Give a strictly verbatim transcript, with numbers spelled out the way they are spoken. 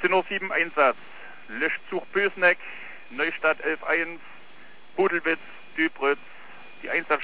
achtzehn Uhr sieben Einsatz. Löschzug Pösneck, Neustadt elf eins, Pudelwitz, Dübritz. Die Einsatz